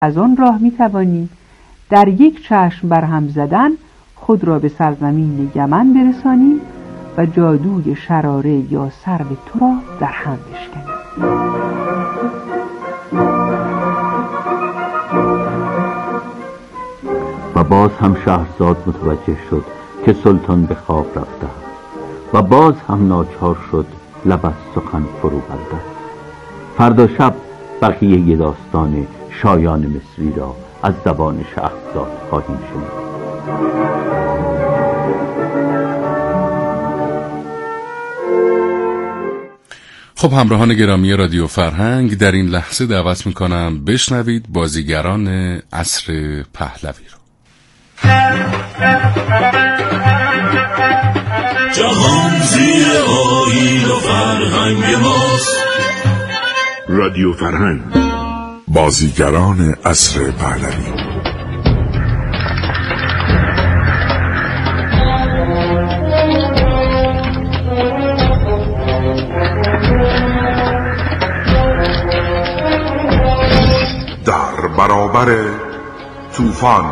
از آن راه می توانی در یک چشم برهم زدن خود را به سرزمین یمن برسانی و جادوی شراره یا سرو تو را در هم بشکنی. و باز هم شهرزاد متوجه شد که سلطان به خواب رفته و باز هم ناچار شد لب از سخن فرو بندد. فردا شب بقیه داستان شایان مصری را از زبان شهرزاد خواهیم شنید. خب همراهان گرامی رادیو فرهنگ، در این لحظه دعوت میکنم بشنوید بازیگران عصر پهلوی رو. جهان زیر آیین و فرهنگ ماست. رادیو فرهنگ، بازیگران عصر پهلوی. در برابر طوفان.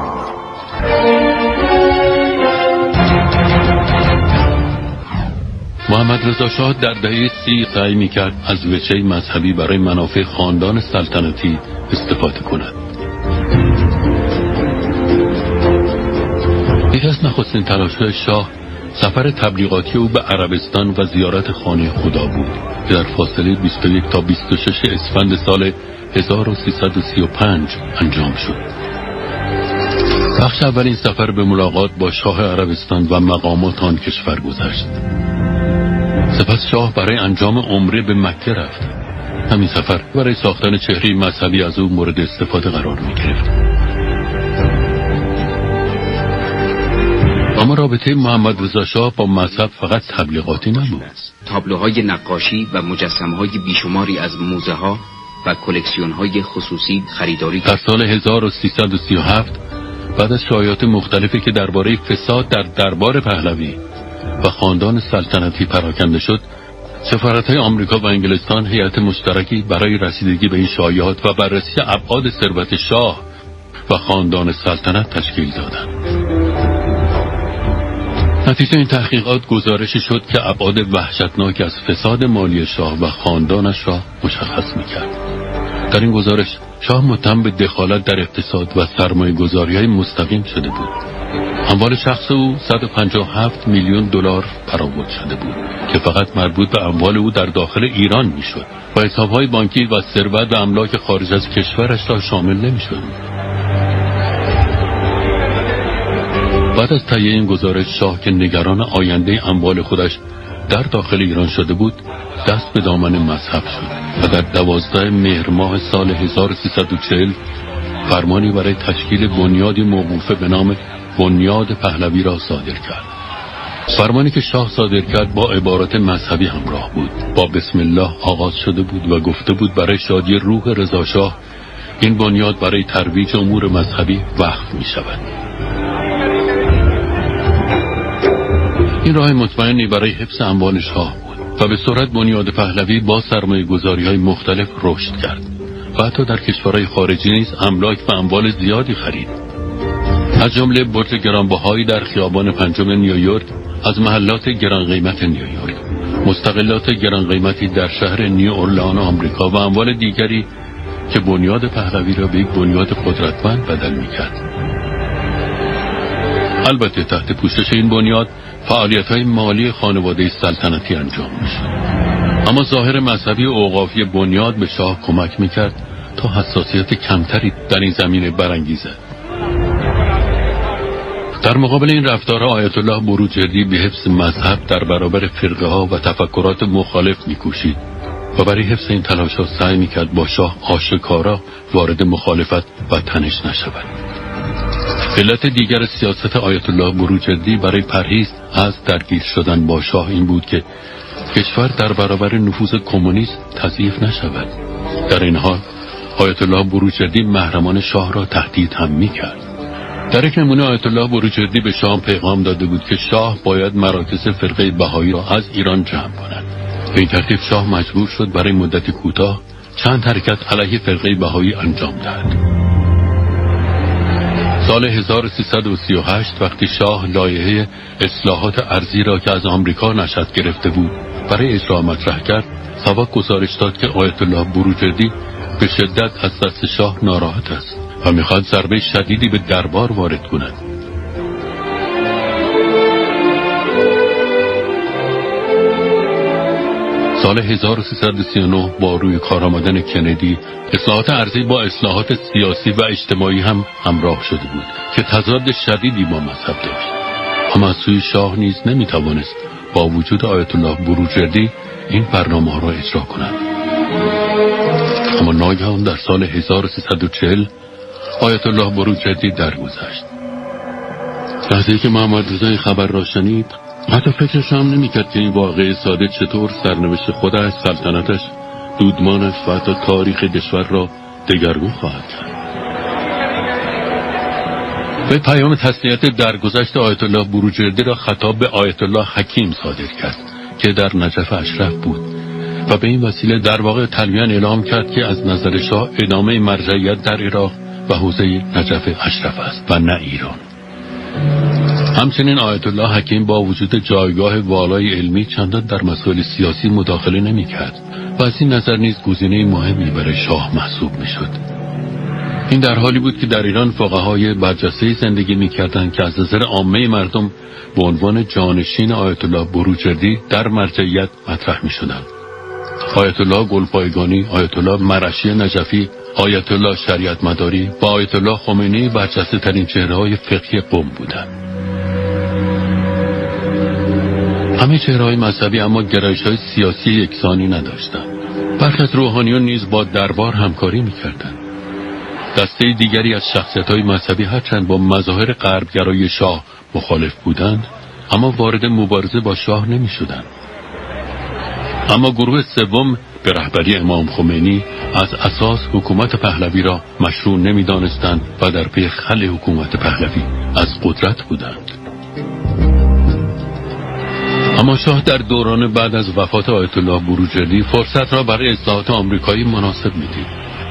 محمد رضا شاه در دهه 30 سعی می‌کرد از وجه مذهبی برای منافع خاندان سلطنتی استفاده کند. یکی از نخستین تلاش‌های شاه سفر تبلیغاتی او به عربستان و زیارت خانه خدا بود که در فاصله 21 تا 26 اسفند سال 1335 انجام شد. بخش اول این سفر به ملاقات با شاه عربستان و مقامات آن کشور گذشت. سپس شاه برای انجام عمره به مکه رفت. همین سفر برای ساختن چهره مذهبی از او مورد استفاده قرار می گرفت. اما رابطه محمد رضا شاه با مذهب فقط تبلیغاتی نبود. تابلوهای نقاشی و مجسمه‌های بیشماری از موزه‌ها و کلکسیون‌های خصوصی خریداری در سال 1337 بعد از شایعات مختلفی که درباره فساد در دربار پهلوی و خاندان سلطنتی پراکنده شد، سفارت‌های آمریکا و انگلستان هیئت مشترکی برای رسیدگی به این شایعات و بررسی ابعاد ثروت شاه و خاندان سلطنت تشکیل دادند. نتیجه این تحقیقات گزارشی شد که ابعاد وحشتناک از فساد مالی شاه و خاندانش را مشخص می‌کرد. در این گزارش شاه متهم به دخالت در اقتصاد و سرمایه‌گذاری‌های مستقیم شده بود. اموال شخص او 157 میلیون دلار برآورد شده بود که فقط مربوط به اموال او در داخل ایران میشد و حساب‌های بانکی و ثروت و املاک خارج از کشورش را شامل نمیشد. بعد از تهیه این گزارش شاه که نگران آینده اموال خودش در داخل ایران شده بود، دست به دامن مذهب شد و در 12 مهر ماه سال 1340 فرمانی برای تشکیل بنیادی موقوفه به نام بنیاد پهلوی را صادر کرد. فرمانی که شاه صادر کرد با عبارات مذهبی همراه بود. با بسم الله آغاز شده بود و گفته بود برای شادی روح رضا شاه این بنیاد برای ترویج امور مذهبی وقف می شود. این راه مطمئنی برای حفظ اموال شاه بود و به سرعت بنیاد پهلوی با سرمایه‌گذاری‌های مختلف رشد کرد و حتی در کشورهای خارجی نیز املاک و اموال زیادی خرید. از جمله برج گرانبهایی در خیابان پنجم نیویورک از محلات گران قیمت نیویورک، مستقلات گران قیمتی در شهر نیو اورلئان آمریکا و اموال دیگری که بنیاد پهلوی را به یک بنیاد قدرتمند بدل می‌کرد. البته تحت پوشش این بنیاد فعالیت‌های مالی خانواده سلطنتی انجام می‌شد. اما ظاهر مذهبی و اوقافی بنیاد به شاه کمک می‌کرد تا حساسیت کمتری در این زمینه برانگیزد. در مقابل این رفتار آیت الله بروجردی به حفظ مذهب در برابر فرقه‌ها و تفکرات مخالف می‌کوشید و برای حفظ این تلاش‌ها سعی می‌کرد با شاه آشکارا وارد مخالفت و تنش نشود. علت دیگر سیاست آیت الله بروجردی برای پرهیز از درگیر شدن با شاه این بود که کشور در برابر نفوذ کمونیست تضعیف نشود. در این حال آیت الله بروجردی محرمان شاه را تهدید هم می‌کرد. در یک نمونه آیت الله بروجردی به شاه پیغام داده بود که شاه باید مراکز فرقه بهایی را از ایران جمع کند. به این ترتیب شاه مجبور شد برای مدتی کوتاه چند حرکت علیه فرقه بهایی انجام دهد. سال 1338 وقتی شاه لایحه اصلاحات ارضی را که از آمریکا نشأت گرفته بود برای اجرا مطرح کرد، ساواک گزارش داد که آیت الله بروجردی به شدت از دست شاه ناراحت است و میخواد ضربه شدیدی به دربار وارد کند. سال 1339 با روی کار آمدن کندی، اصلاحات ارضی با اصلاحات سیاسی و اجتماعی هم همراه شده بود که تضاد شدیدی با مذهب داشت. اما از سوی شاه نیز نمیتوانست با وجود آیت الله بروجردی این برنامه را اجرا کند. اما ناگهان در سال 1340 آیت الله بروجردی درگذشت. لحظه‌ای که محمد رضا خبر را شنید، حتی فکرش هم نمی‌کرد که این واقعه ساده چطور سرنوشت خودش، سلطنتش، دودمانش و حتی تاریخ کشور را دگرگون خواهد کرد. به پیام تسلیت درگذشت آیت الله بروجردی را خطاب به آیت الله حکیم صادر کرد که در نجف اشرف بود و به این وسیله در واقع تلویحاً اعلام کرد که از نظر شاه ادامه مرجعیت در عراق و حوزه نجف اشرف است و نه ایران. همچنین آیت الله حکیم با وجود جایگاه والای علمی چندان در مسائل سیاسی مداخله نمی کرد و از این نظر نیز گزینه مهمی برای شاه محسوب می شد. این در حالی بود که در ایران فقهای برجسته زندگی می کردند که از نظر عامه مردم به عنوان جانشین آیت الله بروجردی در مرجعیت مطرح می شدند. آیت الله گلپایگانی، آیت الله مرعشی نجفی، آیت الله شریعت مداری و آیت الله خمینی برجسته ترین چهره‌های فقهی قم بودند. همه چهره‌های مذهبی اما گرایش‌های سیاسی یکسانی نداشتند. برخی از روحانیون نیز با دربار همکاری می‌کردند. دسته دیگری از شخصیت‌های مذهبی هرچند با مظاهر غربگرای شاه مخالف بودند، اما وارد مبارزه با شاه نمی‌شدند. اما گروه سوم به رهبری امام خمینی از اساس حکومت پهلوی را مشروع نمی‌دانستند و در پی خلع حکومت پهلوی از قدرت بودند. اما شاه در دوران بعد از وفات آیت الله بروجردی فرصت را برای اصلاحات آمریکایی مناسب می‌دید.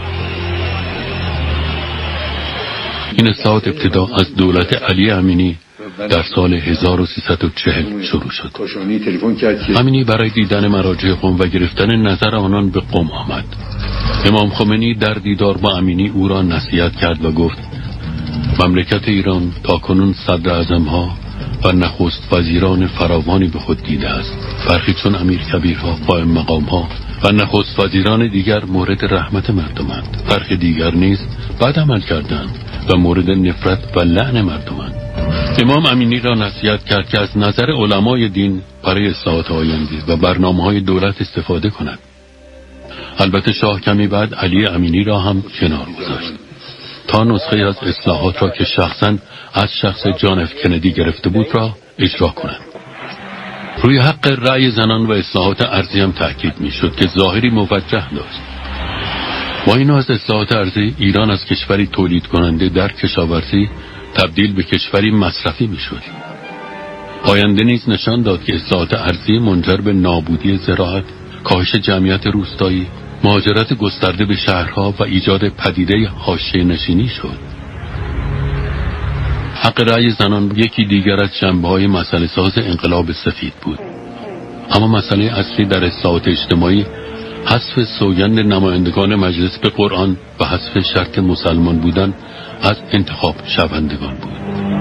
این اصلاحات ابتدا از دولت علی امینی در سال 1340 شروع شد. امینی برای دیدن مراجع قم و گرفتن نظر آنان به قم آمد. امام خمینی در دیدار با امینی او را نصیحت کرد و گفت مملکت ایران تاکنون صدر اعظم‌ها و نخست وزیران فراوانی به خود دیده است. برخی چون امیر کبیرها، قائم مقامها و نخست وزیران دیگر مورد رحمت مردمند. برخی دیگر نیز بد عمل کردند و مورد نفرت و لعن مردمند. امام امینی را نصیحت کرد که از نظر علمای دین برای اصلاحات آینده و برنامه‌های دولت استفاده کند. البته شاه کمی بعد علی امینی را هم کنار گذاشت تا نسخه از اصلاحات را که شخصاً از شخص جان اف کندی گرفته بود را اجرا کنند. روی حق رأی زنان و اصلاحات ارضی هم تأکید می‌شد که ظاهری موجه داشت. با این از اصلاحات ارضی ایران از کشوری تولید کننده در کشاورزی تبدیل به کشوری مصرفی می‌شد. آینده نیز نشان داد که اصلاحات ارضی منجر به نابودی زراعت، کاهش جمعیت روستایی، مهاجرت گسترده به شهرها و ایجاد پدیده حاشیه‌نشینی شد. حق رأی زنان یکی دیگر از جنبه‌های مسئله ساز انقلاب سفید بود. اما مسئله اصلی در اصلاحات اجتماعی حذف سوگند نمایندگان مجلس به قرآن و حذف شرط مسلمان بودن از انتخاب شوندگان بود.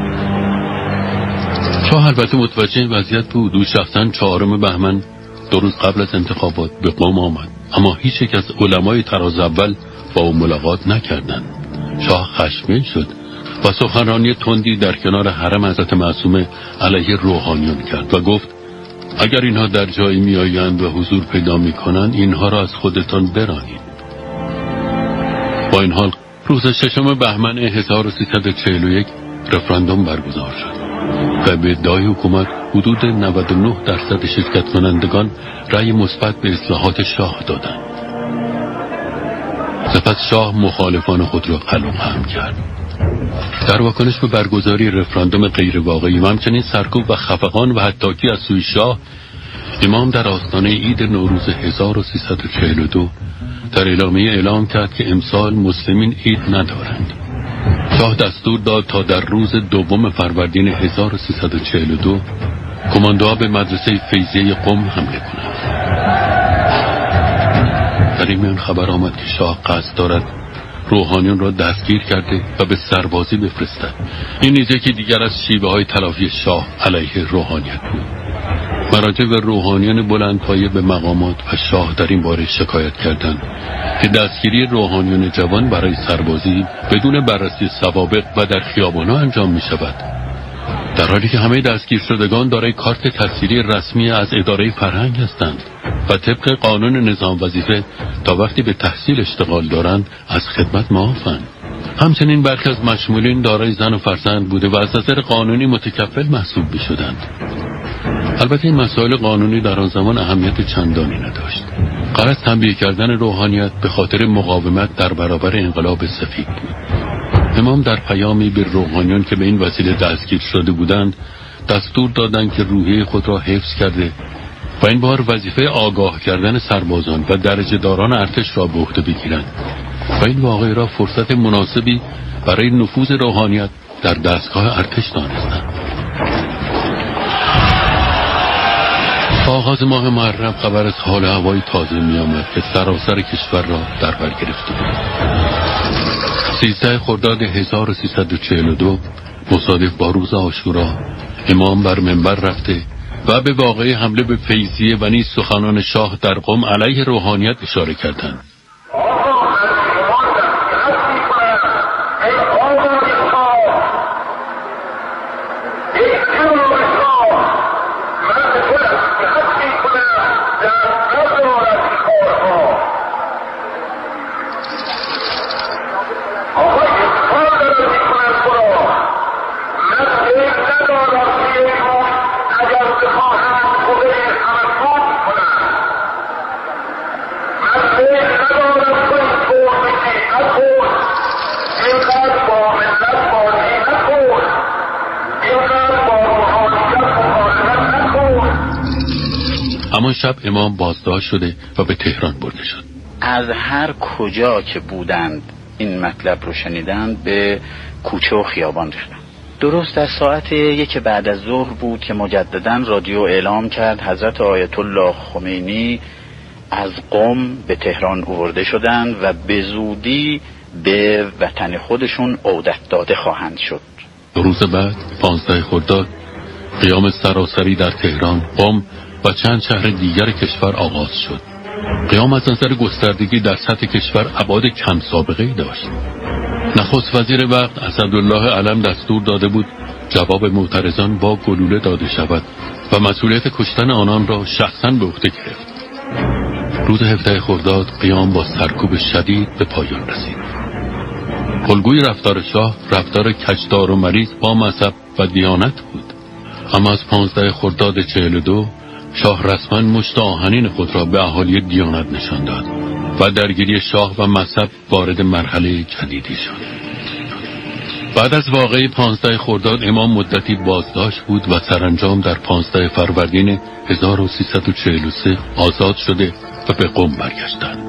شاه البته متوجه وضعیت بود. او شخصا 4 بهمن 2 روز قبل از انتخابات به قم آمد، اما هیچ یک از علمای تراز اول با او ملاقات نکردند. شاه خشمگین شد و سخنرانی تندی در کنار حرم حضرت معصومه علیه روحانیون کرد و گفت اگر اینها در جایی می آیند و حضور پیدا می کنند اینها را از خودتان برانید. با این حال روز 6 بهمن 1341 رفراندوم برگزار شد و به ادعای حکومت حدود 99% شرکت کنندگان رأی مثبت به اصلاحات شاه دادند. سپس شاه مخالفان خود را قلم‌هم کرد. در واکنش به برگزاری رفراندوم غیر واقعی و همچنین سرکوب و خفقان و حطاکی از سوی شاه، امام در آستانه عید نوروز 1342 در اعلامیه اعلام کرد که امسال مسلمین عید ندارند. شاه دستور داد تا در روز 2 فروردین 1342 کماندوها به مدرسه فیضیه قم حمله کنند. در این میان خبر آمد که شاه قصد دارد روحانیون را دستگیر کرده و به سربازی بفرستد. این نیز یکی دیگر از شیوه های تلافی شاه علیه روحانیت بود. مراجع و روحانیان بلندپایه به مقامات و شاه در این باره شکایت کردند که دستگیری روحانیون جوان برای سربازی بدون بررسی سوابق و در خیابان‌ها انجام می شود، در حالی که همه دستگیر شدگان دارای کارت تحصیلی رسمی از اداره فرهنگ هستند و طبق قانون نظام وظیفه تا وقتی به تحصیل اشتغال دارند از خدمت معافند. همچنین برخی از مشمولین دارای زن و فرزند بوده و از نظر قانونی متکفل محسوب می شدند. البته این مسائل قانونی در آن زمان اهمیت چندانی نداشت. غرض تنبیه کردن روحانیت به خاطر مقاومت در برابر انقلاب سفید بود. امام در پیامی به روحانیان که به این وسیله دستگیر شده بودند دستور دادند که روحیه خود را حفظ کرده و این بار وظیفه آگاه کردن سربازان و درجه داران ارتش را به عهده بگیرند و این واقعه را فرصت مناسبی برای نفوذ روحانیت در دستگاه ارتش دانستند. آغاز ماه محرم خبر از حال هوای تازه می آمد که سراسر کشور را در بر گرفته بود. 13 خرداد 1342 مصادف با روز عاشورا امام بر منبر رفته و به واقعه حمله به فیضیه و نیز سخنان شاه در قم علیه روحانیت اشاره کردند. اما شب امام بازداشت شده و به تهران برده شد. از هر کجا که بودند این مطلب رو شنیدند به کوچه و خیابان ریختند. درست از ساعت 1 بعد از ظهر بود که مجدداً رادیو اعلام کرد حضرت آیت الله خمینی از قم به تهران آورده شدند و به زودی به وطن خودشون عودت داده خواهند شد. روز بعد 15 خرداد قیام سراسری در تهران، قم و چند شهر دیگر کشور آغاز شد. قیام از نظر گستردگی در سطح کشور ابعاد کم سابقه‌ای داشت. نخست وزیر وقت اسدالله علم دستور داده بود جواب معترضان با گلوله داده شود و مسئولیت کشتن آنان را شخصاً به عهده گرفت. روز 17 خرداد قیام با سرکوب شدید به پایان رسید. الگوی رفتار شاه رفتار کجدار و مریض با مذهب و دیانت بود. اما از 15 خرداد 42 شاه رسما مشت آهنین خود را به اهالی دیانت نشان داد و درگیری شاه و مذهب وارد مرحله جدیدی شد. بعد از واقعه 15 خرداد امام مدتی بازداشت بود و سرانجام در 15 فروردین 1343 آزاد شده و به قم برگشتند.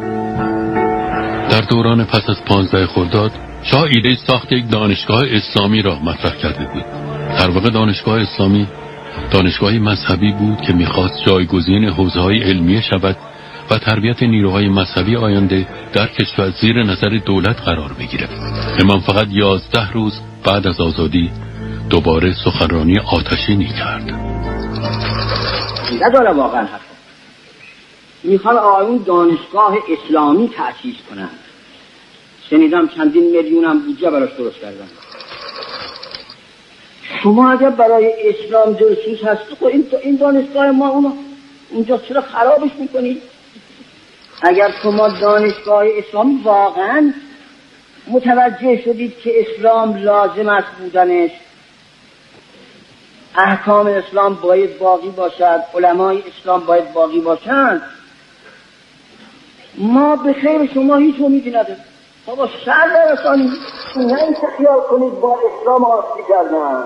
در دوران پس از 15 خرداد شاه ایده ساخت یک دانشگاه اسلامی را مطرح کرده بود. در واقع دانشگاه اسلامی دانشگاهی مذهبی بود که می‌خواست جایگزین حوزه‌های علمیه شود و تربیت نیروهای مذهبی آینده در کشور زیر نظر دولت قرار بگیرد. امام فقط 11 روز بعد از آزادی دوباره سخنرانی آتشینی کرد. نداره واقعا حرف. میخوان آیون دانشگاه اسلامی تأسیس کنند. شنیدم چندین میلیون هم بودجه براش درست کردن. شما اگر برای اسلام جاسوس هستی خب این دانشگاه ما اونجا چرا خرابش میکنید؟ اگر شما دانشگاه اسلامی واقعا متوجه شدید که اسلام لازم است بودنش، احکام اسلام باید باقی باشد، علمای اسلام باید باقی باشند، ما به خیر شما هیچ امیدی نداریم. بابا شر نرسانید، نه اینکه خیال کنید با اسلام آشتی کردن.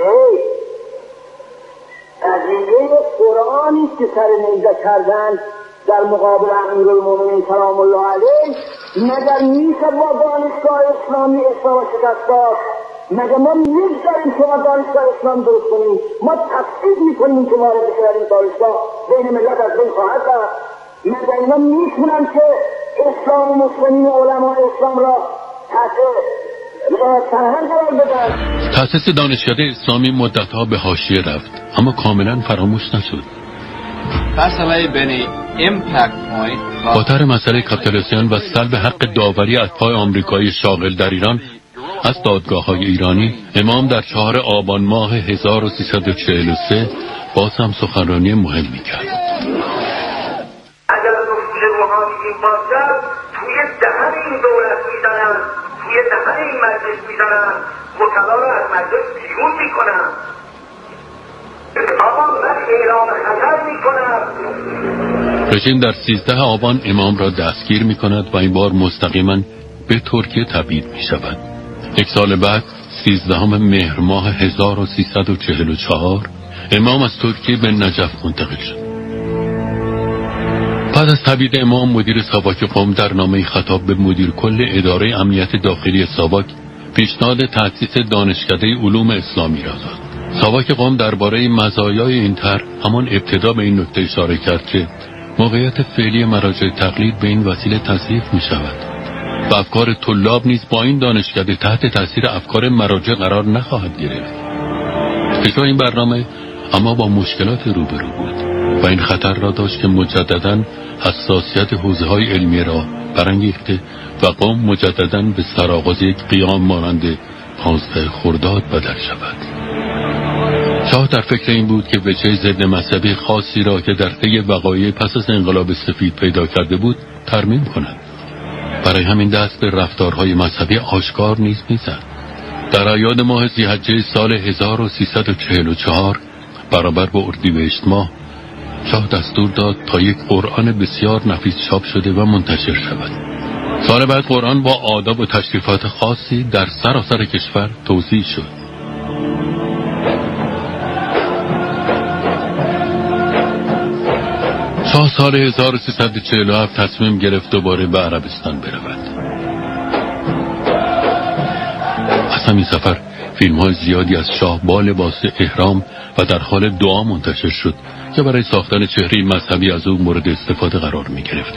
قضیه قرآنی که سر نیزه کردن در مقابل امیرالمومنین سلام الله علیه مگر میشه با دانشگاه اسلامی اصلاح و شکست داد؟ مگر ما میگذاریم که ما دانشگاه اسلام درست کنیم؟ ما تفسیر میکنیم که وارد بشه این دانشگاه بین ملت از بین خواهد رفت؟ مگر اینا میتونن که اسلام و مسلمین و علماء اسلام را تحت فرهنگ قرار بدن؟ تأسیس دانشکده اسلامی مدتها به حاشیه رفت، اما کاملا فراموش نشد. خاطر مسئله کاپیتولیسیون و سلب حق داوری از پای آمریکایی شاغل در ایران از دادگاه‌های ایرانی، امام در 4 آبان ماه 1343 باز هم سخنرانی مهمی کرد. اگر نفوذ روحانی این باشد، توی دهن این دولت میزنن، توی دهن این مجلس میزنن، وکلا را از مجلس بیرون میکنن. آقا من اعلام خطر میکنم. رژیم در 13 آبان امام را دستگیر میکند و این بار مستقیما به ترکیه تبعید میشود. 1 سال بعد 13 مهر ماه 1344 امام از ترکیه به نجف منتقل شد. بعد از تبعید امام، مدیر ساواک قم در نامه خطاب به مدیر کل اداره امنیت داخلی ساواک پیشنهاد تأسیس دانشکده علوم اسلامی را داد. ساواک قم درباره مزایای این طرح همان ابتدا به این نکته اشاره کرد که موقعیت فعلی مراجع تقلید به این وسیله تضعیف می شود و افکار طلاب نیز با این دانشکده تحت تاثیر افکار مراجع قرار نخواهد گرفت. اجرای این برنامه اما با مشکلات روبرو بود و این خطر را داشت که مجدداً حساسیت حوزه‌های علمی را برانگیخته و قم مجدداً به سرآغاز یک قیام مانند 15 خرداد بدل شود. شاه در فکر این بود که وجه ضد مذهبی خاصی را که در طی وقایع پس از انقلاب سفید پیدا کرده بود ترمیم کند. برای همین دست به رفتارهای مذهبی آشکار نیز می‌زد. در اعیاد ماه ذی‌حجه سال 1344 برابر با اردیبهشت ماه، شاه دستور داد تا یک قرآن بسیار نفیس چاپ شده و منتشر شود. سال بعد قرآن با آداب و تشریفات خاصی در سراسر کشور توزیع شد. شاه سال 1347 تصمیم گرفت دوباره به عربستان برود. از همین سفر فیلم‌های زیادی از شاه با لباس احرام و در حال دعا منتشر شد که برای ساختن چهره مذهبی از او مورد استفاده قرار می‌گرفت.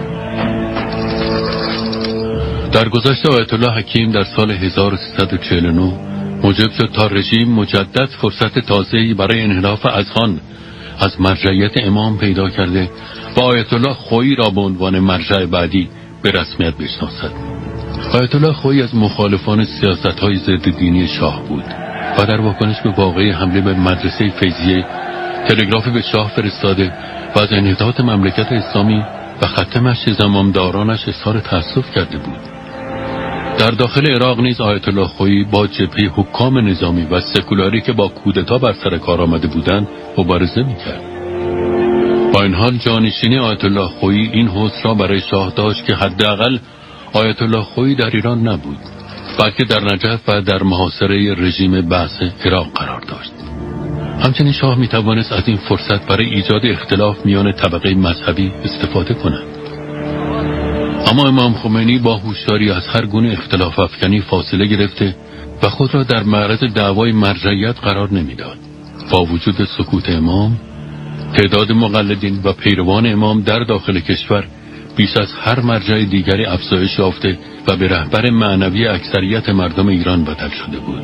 در گذشت آیت الله حکیم در سال 1349 موجب شد تا رژیم مجدد فرصت تازه‌ای برای انحراف اذهان از مرجعیت امام پیدا کرده و آیت الله خویی را به عنوان مرجع بعدی به رسمیت بشناسد. آیت الله خویی از مخالفان سیاست‌های ضد دینی شاه بود و در واکنش به واقعه حمله به مدرسه فیضیه تلگرافی به شاه فرستاده و از انحطاط مملکت اسلامی و خط مشی زمامدارانش اظهار تأسف کرده بود. در داخل عراق نیز آیت الله خویی با جبهه حکام نظامی و سکولاری که با کودتا بر سر کار آمده بودند مبارزه می‌کرد. با این حال جانشینی آیت الله خویی این حس را برای شاه داشت که حداقل آیت الله خویی در ایران نبود، بلکه در نجف و در محاصره رژیم بعث عراق قرار داشت. همچنین شاه می‌توانست از این فرصت برای ایجاد اختلاف میان طبقه مذهبی استفاده کند. اما امام خمینی با هوشیاری از هر گونه اختلاف افکنی فاصله گرفته و خود را در معرض دعوای مرجعیت قرار نمیداد. با وجود سکوت امام، تعداد مقلدین و پیروان امام در داخل کشور بیش از هر مرجع دیگری افزایش یافته و به رهبر معنوی اکثریت مردم ایران بدل شده بود.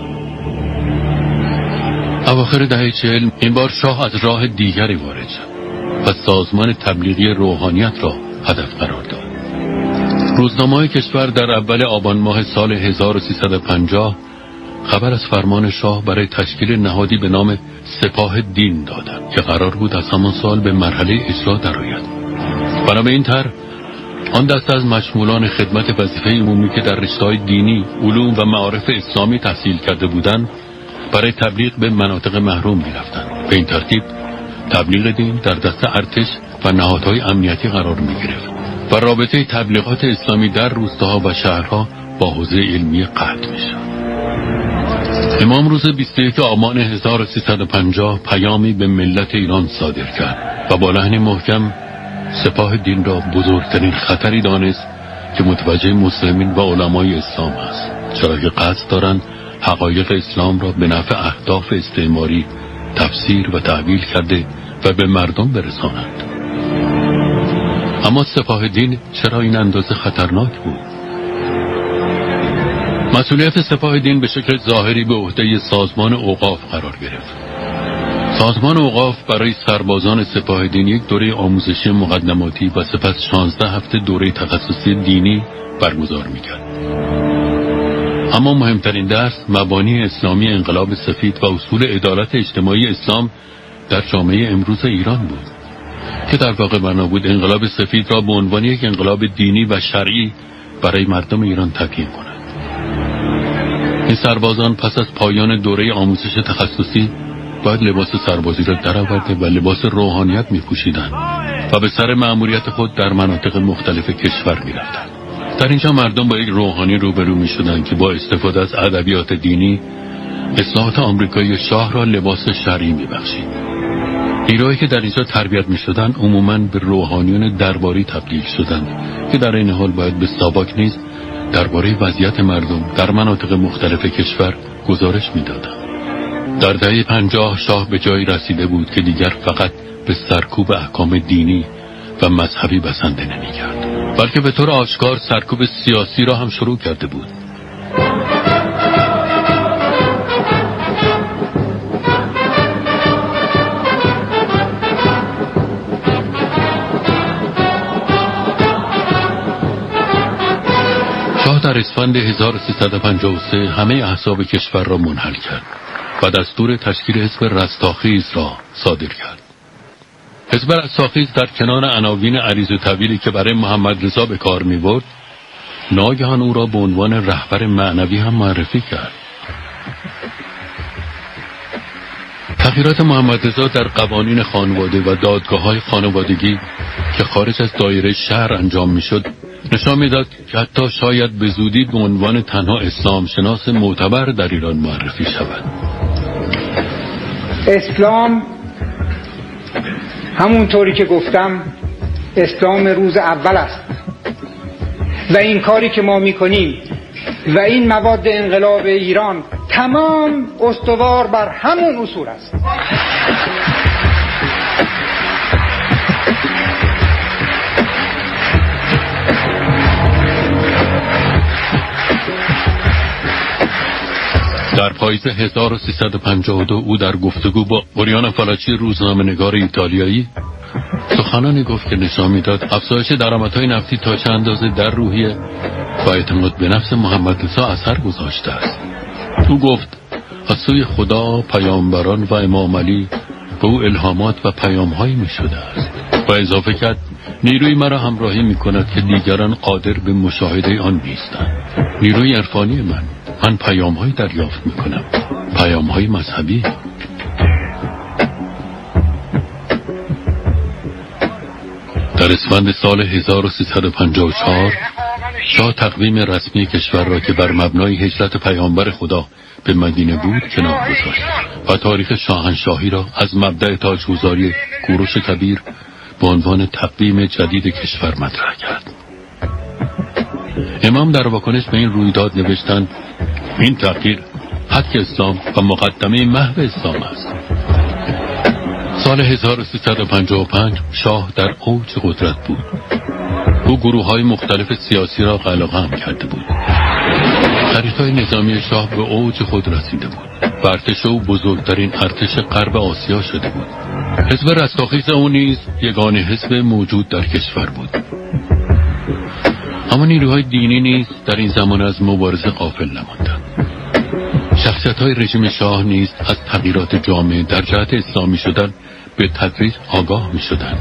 اواخر دهه 40 این بار شاه از راه دیگری وارد شد و سازمان تبلیغی روحانیت را هدف قرار داد. روزنامه‌های کشور در اول آبان ماه سال 1350 خبر از فرمان شاه برای تشکیل نهادی به نام سپاه دین دادند که قرار بود از همان سال به مرحله اجرا درآید. بنابر این طرح آن دسته از مشمولان خدمت وظیفه عمومی که در رشته‌های دینی، علوم و معارف اسلامی تحصیل کرده بودند برای تبلیغ به مناطق محروم می‌رفتند. به این ترتیب تبلیغ دین در دست ارتش و نهادهای امنیتی قرار می‌گرفت و رابطه تبلیغات اسلامی در روستاها و شهرها با حوزه علمی قطع می‌شد. امام روز 21 آبان 1350 پیامی به ملت ایران صادر کرد و با لحن محکم سپاه دین را بزرگترین خطری دانست که متوجه مسلمین و علمای اسلام است، چرا که قصد دارند حقایق اسلام را به نفع اهداف استعماری تفسیر و تعبیر کرده و به مردم برسانند. اما سپاه دین چرا این اندازه خطرناک بود؟ مسئولیت سپاه دین به شکل ظاهری به عهده سازمان اوقاف قرار گرفت. سازمان اوقاف برای سربازان سپاه دین یک دوره آموزشی مقدماتی و سپس 16 هفته دوره تخصصی دینی برگزار می‌کرد. اما مهمترین درس مبانی اسلامی انقلاب سفید و اصول عدالت اجتماعی اسلام در جامعه امروز ایران بود که در واقع بنا بود انقلاب سفید را به عنوان یک انقلاب دینی و شرعی برای مردم ایران تبیین کند. این سربازان پس از پایان دوره آموزش تخصصی باید لباس سربازی را درآورده و لباس روحانیت می‌پوشیدند و به سر مأموریت خود در مناطق مختلف کشور می‌رفتند. در اینجا مردم با یک روحانی روبرو می‌شدند که با استفاده از ادبیات دینی اصلاحات آمریکایی شاه را لباس شرعی می‌بخشید. نیروهایی که در اینجا تربیت می‌شدند عموماً به روحانیون درباری تبدیل شدند که در این حال باید به ساواک نیز درباره وضعیت مردم در مناطق مختلف کشور گزارش می‌دادند. در دهه 50 شاه به جایی رسیده بود که دیگر فقط به سرکوب احکام دینی و مذهبی بسنده نمی‌کرد، بلکه به طور آشکار سرکوب سیاسی را هم شروع کرده بود. شاه در اسفند 1353 همه احزاب کشور را منحل کرد و دستور تشکیل حزب رستاخیز را صادر کرد. حزب رستاخیز در کنار عناوین عریض و طویلی که برای محمد رضا به کار می برد، ناگهان او را به عنوان رهبر معنوی هم معرفی کرد. تغییرات محمد رضا در قوانین خانواده و دادگاه‌های خانوادگی که خارج از دایره شهر انجام می‌شد، نشان می‌داد که حتی شاید به زودی به عنوان تنها اسلام شناس معتبر در ایران معرفی شود. اسلام همونطوری که گفتم اسلام روز اول است و این کاری که ما میکنیم و این مواد انقلاب ایران تمام استوار بر همون اصول است. در پاییز 1352 او در گفتگو با اوریانا فالاچی روزنامه‌نگار ایتالیایی سخنانی گفت که نشان می‌داد افزایش درآمدهای نفتی تا چه اندازه در روحیه و اعتماد به نفس محمد رضا اثر گذاشته است. او گفت از سوی خدا، پیامبران و امام علی به او الهامات و پیام‌هایی می‌شده است و اضافه کرد نیروی مرا همراهی می‌کند که دیگران قادر به مشاهده آن نیستند. نیروی عرفانی من پیام‌هایی دریافت می‌کنم، پیام‌های مذهبی. در اسفند سال 1354 شاه تقویم رسمی کشور را که بر مبنای هجرت پیامبر خدا به مدینه بود کنار گذاشت و تاریخ شاهنشاهی را از مبدأ تاجگذاری کوروش کبیر به عنوان تقویم جدید کشور مطرح کرد. امام در واکنش به این رویداد نوشتند این تغییر حق اسلام و مقدمه محو اسلام است. سال 1355 شاه در اوج قدرت بود. او گروه‌های مختلف سیاسی را قلقم کرده بود. خریدهای نظامی شاه به اوج خود رسیده بود. ارتش او بزرگترین ارتش غرب آسیا شده بود. حزب رستاخیز او نیز یگانه حزب موجود در کشور بود. اما نیروهای دینی نیز در این زمان از مبارزه غافل نماندند. شخصیت‌های رژیم شاه نیز از تغییرات جامعه در جهت اسلامی شدن به تدریج آگاه می‌شدند.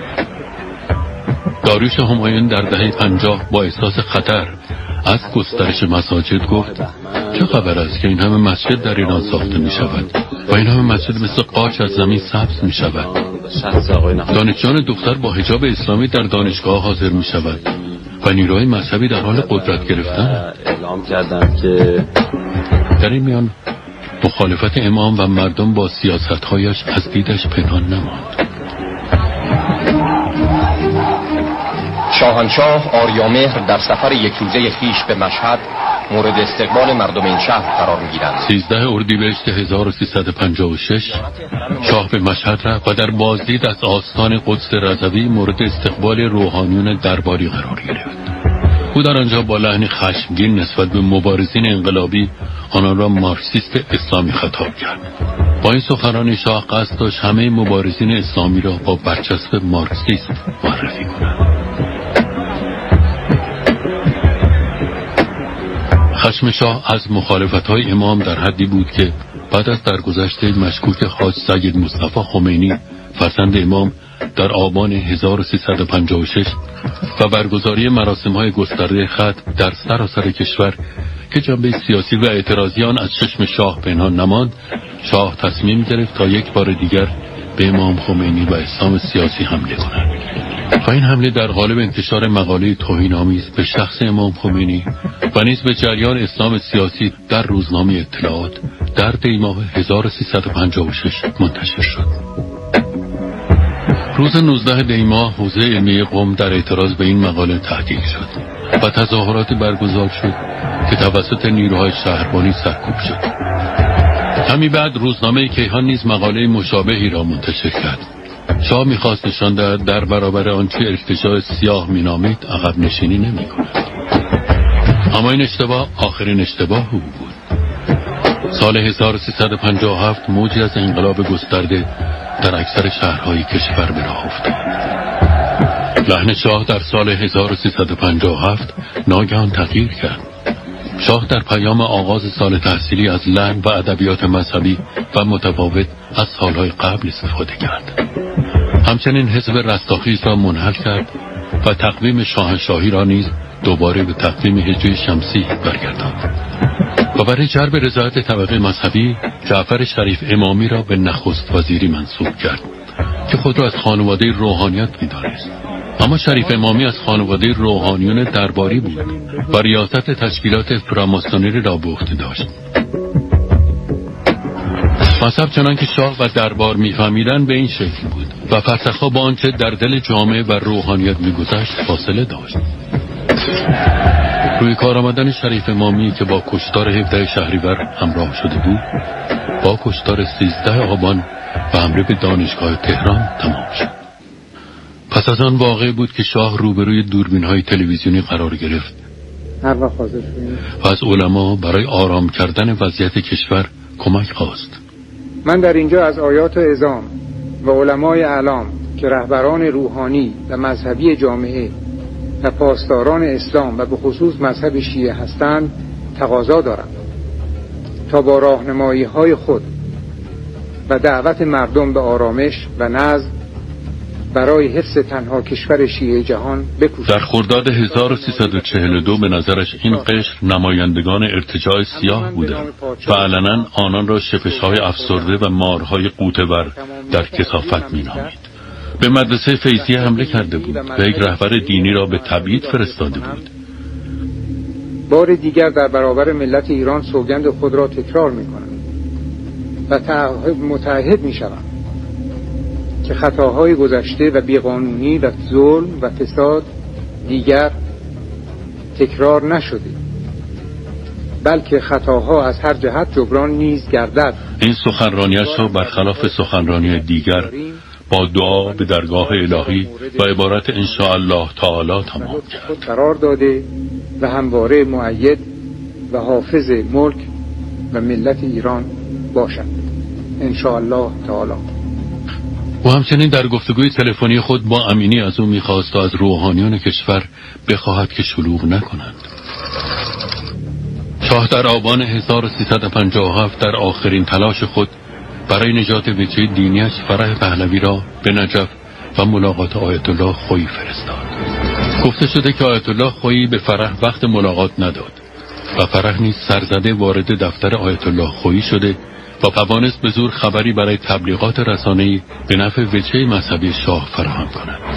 داریوش همایون در دهه 50 با احساس خطر از گسترش مساجد گفت چه خبر است که این همه مسجد در ایران ساخته می‌شود و این همه مسجد مثل قارچ از زمین سبز می‌شود. دانشجویان دختر با حجاب اسلامی در دانشگاه حاضر می‌شود و نیروهای مذهبی در حال قدرت گرفتن. اعلام کردند که در این میان مخالفت امام و مردم با سیاست‌هایش از دیدش پنهان نماند. شاهنشاه آریامهر در سفر یک روزه خویش به مشهد مورد استقبال مردم این شهر قرار می‌گیرد. 13 اردیبهشت 1356 شاه به مشهد رفت و در بازدید از آستان قدس رضوی مورد استقبال روحانیون درباری قرار گرفت. او در آنجا با لحن خشمگین نسبت به مبارزین انقلابی آنان را مارکسیست اسلامی خطاب کرد. با این سخنرانی شاه قصد داشت همه مبارزین اسلامی را با برچسب مارکسیسم معرفی کند. خشم شاه از مخالفت‌های امام در حدی بود که بعد از درگذشت مشکوک حاج سید مصطفی خمینی فرزند امام در آبان 1356 و برگزاری مراسم‌های گسترده ختم در سراسر کشور که جنبه سیاسی و اعتراضی آن از چشم شاه پنهان نماند، شاه تصمیم گرفت تا یک بار دیگر به امام خمینی و اسلام سیاسی حمله کند و این حمله در قالب انتشار مقاله توهین‌آمیز به شخص امام خمینی و نیز به جریان اسلام سیاسی در روزنامه اطلاعات در دی‌ماه 1356 منتشر شد. روز 19 دی‌ماه حوزه علمی قم در اعتراض به این مقاله تعطیل شد و تظاهرات برگزار شد که توسط نیروهای شهربانی سرکوب شد. کمی بعد روزنامه کیهان نیز مقاله مشابهی را منتشر کرد. شاه می‌خواست نشان دهد در برابر آنچه ارتجاع سیاه می‌نامید عقب نشینی نمی‌کند. اما این اشتباه آخرین اشتباه او بود. سال 1357 موجی از انقلاب گسترده در اکثر شهرهای کشور به راه افتاد. لحن شاه در سال 1357 ناگهان تغییر کرد. شاه در پیام آغاز سال تحصیلی از لحن و ادبیات مذهبی و متفاوت از سالهای قبل استفاده کرد. همچنین حزب رستاخیز را منحل کرد و تقویم شاهنشاهی را نیز دوباره به تقویم هجری شمسی برگرداند و برای جلب رضایت طبقه مذهبی جعفر شریف امامی را به نخست وزیری منصوب کرد که خود را از خانواده روحانیت می‌دانست. اما شریف امامی از خانواده روحانیون درباری بود و ریاست تشکیلات فراماسونری را به عهده داشت. مذهب چنان که شاه و دربار می‌فهمیدند به این شکل بود و فرسخ‌ها با آنچه در دل جامعه و روحانیت می‌گذشت فاصله داشت. روی کار آمدن شریف امامی که با کشتار 17 شهریور همراه شده بود با کشتار 13 آبان و حمله به دانشگاه تهران تمام شد. پس از آن واقع بود که شاه روبروی دوربین‌های تلویزیونی قرار گرفت و از علما برای آرام کردن وضعیت کشور کمک خواست. من در اینجا از آیات اعظام و علمای اعلام که رهبران روحانی و مذهبی جامعه و پاسداران اسلام و به خصوص مذهب شیعه هستند تقاضا دارم تا با راهنمایی‌های خود و دعوت مردم به آرامش و نظم برای حفظ تنها کشور شیعه جهان بکوشند. در خرداد 1342 به نظرش این قشر نمایندگان ارتجاع سیاه بودند و علنا آنان را شپش‌های افسرده و مارهای قوطه‌ور در کثافت می‌نامید. به مدرسه فیضیه حمله کرده بود و یک رهبر دینی را به تبعید فرستاده بود. بار دیگر در برابر ملت ایران سوگند خود را تکرار می‌کنم و متعهد می‌شوم که خطاهای گذشته و بیقانونی و ظلم و فساد دیگر تکرار نشده، بلکه خطاها از هر جهت جبران نیز گردد. این سخنرانیش را برخلاف سخنرانی دیگر با دعا به درگاه الهی و عبارت انشاءالله تعالی تمام کرد. قرار داده و همواره مؤید و حافظ ملک و ملت ایران باشد انشاءالله تعالی. و همچنین در گفتگوی تلفنی خود با امینی از او می‌خواست تا از روحانیان کشور بخواهد که شلوغ نکنند. شاه در آبان 1357 در آخرین تلاش خود برای نجات وجه دینیش فرح پهلوی را به نجف و ملاقات آیت الله خویی فرستاد. گفته شده که آیت الله خویی به فرح وقت ملاقات نداد و فرح نیز سرزده وارد دفتر آیت الله خویی شده و توانست به زور خبری برای تبلیغات رسانه‌ای به نفع وجه مذهبی شاه فراهم کند.